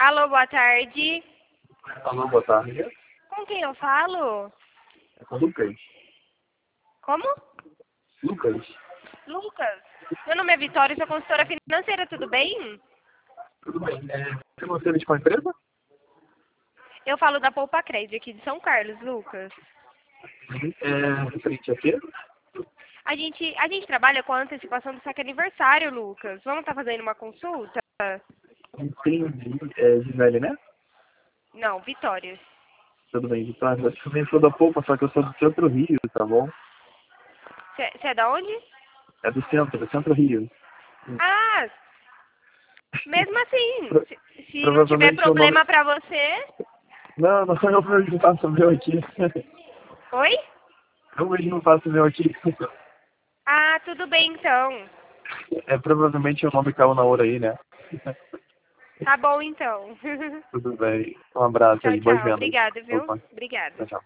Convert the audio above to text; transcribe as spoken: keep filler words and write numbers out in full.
Alô, boa tarde. Alô, boa tarde. Com quem eu falo? É com o Lucas. Como? Lucas? Lucas. Meu nome é Vitória, sou consultora financeira, tudo bem? Tudo bem. É, financeiro de qual empresa? Eu falo da Poupa Crédito aqui de São Carlos, Lucas. É, referente a quê? A gente, a gente trabalha com a antecipação do saque aniversário, Lucas. Vamos estar fazendo uma consulta? Entendi. É Gisele, né? Não, Vitória. Tudo bem, Vitória. Eu também sou da Poupa, só que eu sou do Centro Rio, tá bom? Você é da onde? É do centro, do Centro Rio. Ah, mesmo assim, Pro- se, se não tiver provavelmente o nome... problema pra você... Não, não, eu mesmo não faço o meu aqui. Oi? Eu mesmo não faço o meu aqui. Ah, tudo bem então. É, provavelmente o nome caiu na hora aí, né? Tá bom então. Tudo bem. Um abraço Tchau, aí. Boas tchau. vendas. Obrigada, viu? Opa. Obrigada. Tchau, tchau.